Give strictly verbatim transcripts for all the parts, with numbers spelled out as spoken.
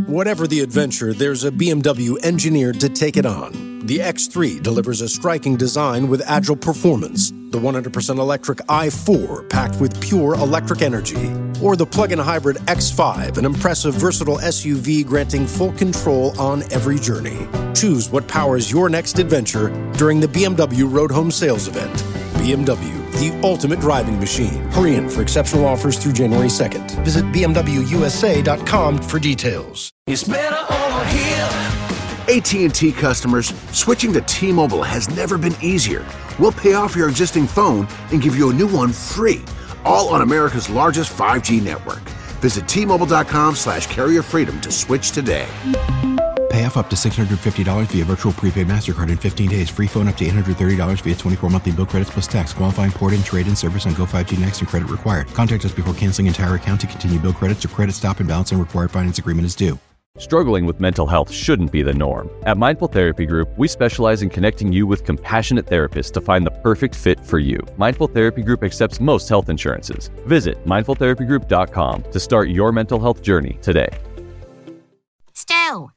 Whatever the adventure, there's a B M W engineered to take it on. The X three delivers a striking design with agile performance. The one hundred percent electric i four, packed with pure electric energy. Or the plug-in hybrid X five, an impressive, versatile S U V granting full control on every journey. Choose what powers your next adventure during the B M W Road Home Sales Event. B M W, the ultimate driving machine. Hurry in for exceptional offers through January second. Visit b m w u s a dot com for details. It's better over here. A T and T customers, switching to T-Mobile has never been easier. We'll pay off your existing phone and give you a new one free, all on America's largest five G network. Visit T Mobile dot com slash carrier freedom to switch today. Pay off up to six hundred fifty dollars via virtual prepaid MasterCard in fifteen days. Free phone up to eight hundred thirty dollars via twenty-four monthly bill credits plus tax. Qualifying port-in, trade-in service on Go five G Next and credit required. Contact us before canceling entire account to continue bill credits or credit stop and balance and required finance agreement is due. Struggling with mental health shouldn't be the norm. At Mindful Therapy Group, we specialize in connecting you with compassionate therapists to find the perfect fit for you. Mindful Therapy Group accepts most health insurances. Visit mindful therapy group dot com to start your mental health journey today. Stu.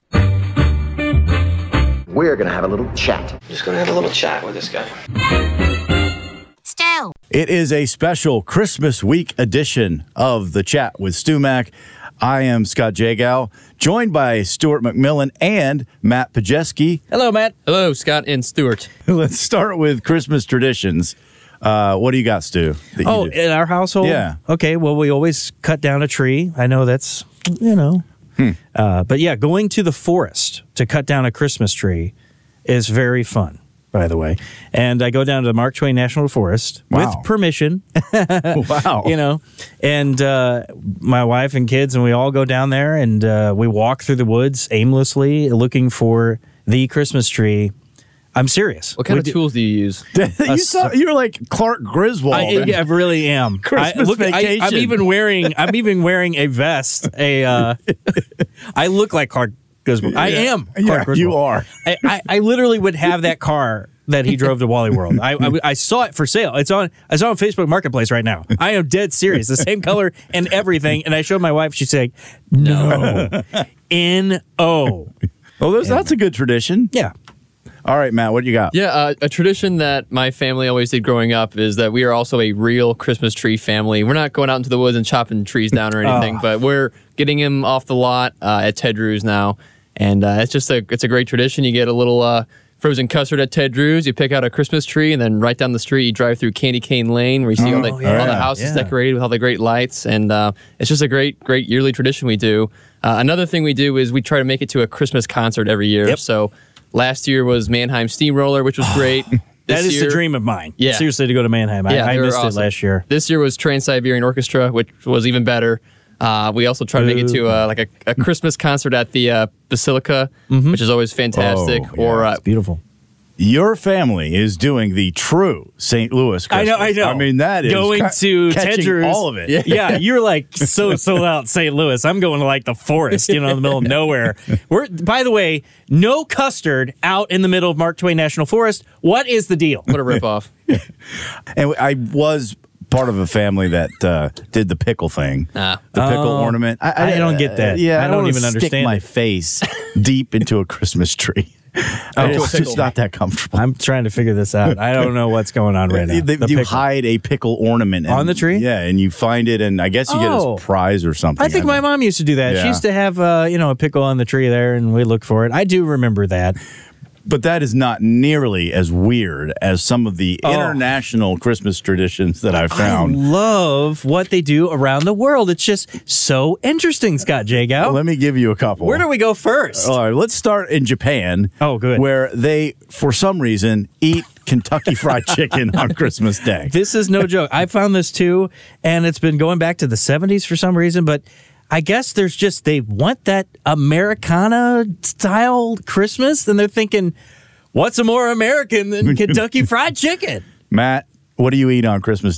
We're going to have a little chat. Just going to have a little chat with this guy. Stu. It is a special Christmas week edition of The Chat with Stu Mac. I am Scott Jagow, joined by Stuart McMillan and Matt Pajeski. Hello, Matt. Hello, Scott and Stuart. Let's start with Christmas traditions. Uh, what do you got, Stu? Oh, in our household? Yeah. Okay, well, we always cut down a tree. I know that's, you know. Hmm. Uh, but yeah, going to the forest to cut down a Christmas tree is very fun, by the way. And I go down to the Mark Twain National Forest wow. with permission. Wow. You know, and uh, my wife and kids, and we all go down there and uh, we walk through the woods aimlessly looking for the Christmas tree. I'm serious. What kind we of do, tools do you use? you saw, you're like Clark Griswold. I, I really am. Christmas I, look, vacation. I, I'm even wearing. I'm even wearing a vest. A. Uh, I look like Clark Griswold. I yeah. am. Clark yeah, Griswold. you are. I, I, I literally would have that car that he drove to Wally World. I, I, I saw it for sale. It's on. It's on Facebook Marketplace right now. I am dead serious. The same color and everything. And I showed my wife. She's like, "No, N O." Well, there's, that's a good tradition. Yeah. All right, Matt, what do you got? Yeah, uh, a tradition that my family always did growing up is that we are also a real Christmas tree family. We're not going out into the woods and chopping trees down or anything, oh. but we're getting them off the lot uh, at Ted Drew's now, and uh, it's just a it's a great tradition. You get a little uh, frozen custard at Ted Drew's, you pick out a Christmas tree, and then right down the street you drive through Candy Cane Lane where you see oh, all, the, yeah, all the houses yeah. decorated with all the great lights, and uh, it's just a great great yearly tradition we do. Uh, another thing we do is we try to make it to a Christmas concert every year. Yep. So last year was Mannheim Steamroller, which was great. That is year, the dream of mine. Yeah. Seriously, to go to Mannheim. Yeah, I, I missed awesome. it last year. This year was Trans-Siberian Orchestra, which was even better. Uh, we also try to make it to uh, like a, a Christmas concert at the uh, Basilica, mm-hmm. which is always fantastic. Oh, or yeah, uh, it's beautiful. Your family is doing the true Saint Louis Christmas. I know, I know. I mean, that is going ca- to Ted Drew's, all of it. Yeah. yeah, you're like so sold out Saint Louis. I'm going to like the forest, you know, in the middle of nowhere. We're, by the way, no custard out in the middle of Mark Twain National Forest. What is the deal? what a ripoff. And I was part of a family that uh, did the pickle thing, Ah. the pickle Oh, ornament. I, I don't get that. Uh, yeah, I don't wanna even stick understand my it. face deep into a Christmas tree. Oh, it's just not that comfortable. I'm trying to figure this out. I don't know what's going on right now. They- The you pickle. hide a pickle ornament and- On the tree? Yeah, and you find it, and I guess you get Oh. a prize or something. I think my mom used to do that. Yeah. She used to have, uh, you know, a pickle on the tree there, and we look for it. I do remember that. But that is not nearly as weird as some of the Oh. international Christmas traditions that I've I found. love what they do around the world. It's just so interesting, Scott Jagow. Well, let me give you a couple. Where do we go first? All right, let's start in Japan. Oh, good. Where they, for some reason, eat Kentucky Fried Chicken on Christmas Day. This is no joke. I found this too, and it's been going back to the seventies for some reason, but I guess there's just, they want that Americana-style Christmas, and they're thinking, what's a more American than Kentucky Fried Chicken? Matt, what do you eat on Christmas Day?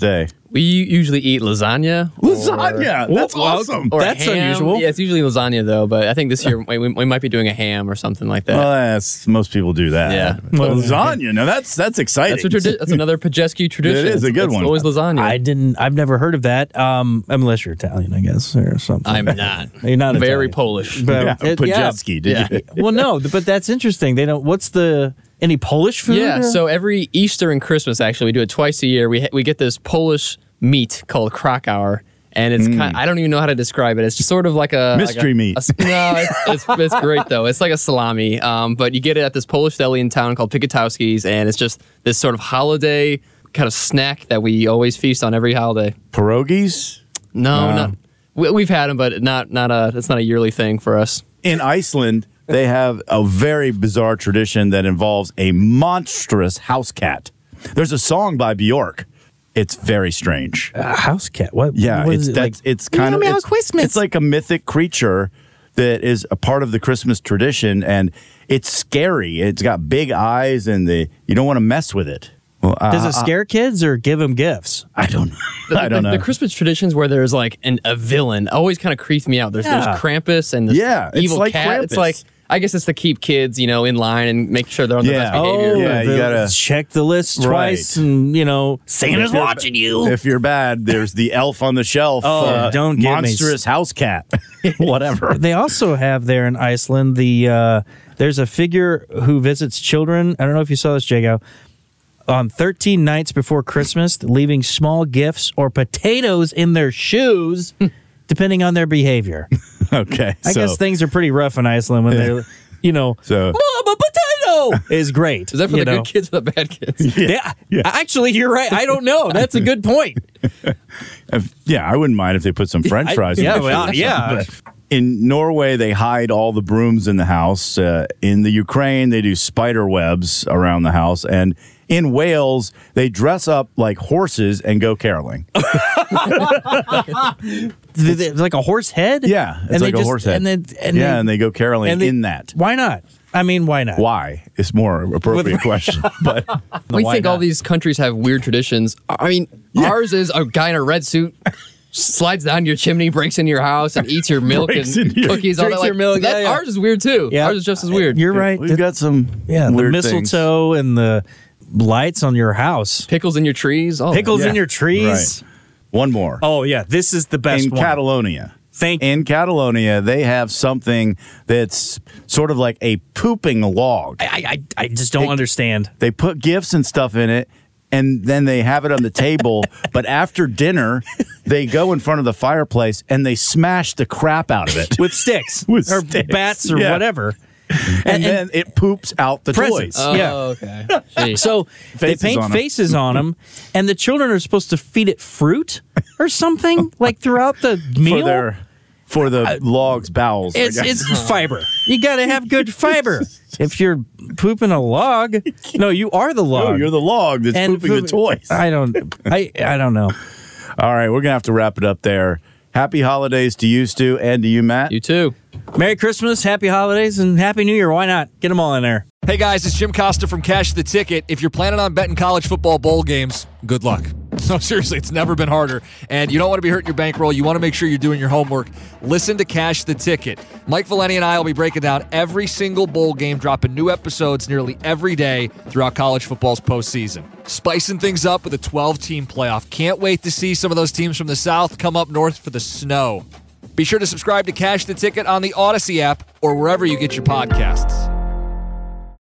We usually eat lasagna. Lasagna. Or, That's or, awesome. Or That's ham. unusual. Yeah, it's usually lasagna though. But I think this year we, we might be doing a ham or something like that. Well, that's most people do that. Yeah. But lasagna. Now that's that's exciting. That's, a tradi- that's another Pajeski tradition. It is a good it's one. Always lasagna. I didn't. I've never heard of that. Um, unless you're Italian, I guess, or something. I'm not. You're not very Italian. Polish. But yeah, it- yeah. Pajeski, did Yeah. you? Well, no, but that's interesting. They don't. What's the any Polish food? Yeah. So every Easter and Christmas, actually, we do it twice a year. We ha- we get this Polish meat called Krakauer. And it's kind of, I don't even know how to describe it. It's just sort of like a Mystery like a, meat. A, no, it's, it's it's great though. It's like a salami, um, but you get it at this Polish deli in town called Pikatowski's, and it's just this sort of holiday kind of snack that we always feast on every holiday. Pierogies? No, No. not we, we've had them, but not not a. It's not a yearly thing for us. In Iceland, they have a very bizarre tradition that involves a monstrous house cat. There's a song by Bjork. It's very strange. A house cat. What? Yeah, what it's is it, that's like, it's kind of Meow, meow, it's, Christmas. it's like a mythic creature that is a part of the Christmas tradition, and it's scary. It's got big eyes, and the you don't want to mess with it. Well, Does uh, it scare kids or give them gifts? I don't. The, I don't the, know. The Christmas traditions where there's like an, a villain always kind of creeps me out. There's, Yeah. there's Krampus and this Yeah, it's evil like cat. It's Krampus. like I guess it's to keep kids, you know, in line and make sure they're on their Yeah. best behavior. Oh, Yeah, you the- gotta- check the list Right. twice, and you know Santa's If you're- watching you. If you're bad, there's the elf on the shelf. Oh, uh, don't get me monstrous house cat. Whatever. They also have there in Iceland the uh, there's a figure who visits children. I don't know if you saw this, Jago. On thirteen nights before Christmas, leaving small gifts or potatoes in their shoes, depending on their behavior. Okay. I so, guess things are pretty rough in Iceland when they're, you know, So Mom, a potato is great. Is that for you the know? good kids or the bad kids? Yeah. Yeah. Actually, you're right. I don't know. That's a good point. if- yeah, I wouldn't mind if they put some French I- fries. in yeah, the well, shoes. yeah. But in Norway, they hide all the brooms in the house. Uh, in the Ukraine, they do spider webs around the house, and in Wales, they dress up like horses and go caroling. Th- th- like a horse head? Yeah, it's And they like a just- horse head. And then, and yeah, they- and they go caroling and they- in that. Why not? I mean, why not? Why? It's more appropriate question. But We Why think all not? these countries have weird traditions. I mean, ours is a guy in a red suit slides down your chimney, breaks into your house, and eats your milk Breaks and into your- cookies. All that. drinks Like, your milk, that- yeah, yeah. Ours is weird too. Yeah. Ours is just as weird. You're right. we've got some yeah, the weird things. mistletoe and the lights on your house. Pickles in your trees. All that. Pickles Yeah, in your trees. right. One more. Oh, yeah. This is the best in one. Catalonia. Thank In Catalonia, they have something that's sort of like a pooping log. I, I, I just don't They- understand. They put gifts and stuff in it, and then they have it on the table. But after dinner, they go in front of the fireplace and they smash the crap out of it. With sticks. With or sticks, bats or yeah. whatever. and, and- then it poops out the Presents. toys. Oh, Yeah. okay. Jeez. So they Faces paint on 'em. faces on them, and the children are supposed to feed it fruit or something like throughout the meal. For their for the log's bowels. I It's guess. it's fiber. You got to have good fiber. If you're pooping a log, no, you are the log. Oh, you're the log that's And pooping the poop- toys. I don't. I I don't know. All right, we're gonna have to wrap it up there. Happy holidays to you, Stu, and to you, Matt. You too. Merry Christmas, Happy Holidays, and Happy New Year. Why not? Get them all in there. Hey guys, it's Jim Costa from Cash the Ticket. If you're planning on betting college football bowl games, good luck. No, seriously, it's never been harder. And you don't want to be hurting your bankroll. You want to make sure you're doing your homework. Listen to Cash the Ticket. Mike Valeni and I will be breaking down every single bowl game, dropping new episodes nearly every day throughout college football's postseason. Spicing things up with a twelve-team playoff. Can't wait to see some of those teams from the South come up north for the snow. Be sure to subscribe to Cash the Ticket on the Odyssey app or wherever you get your podcasts.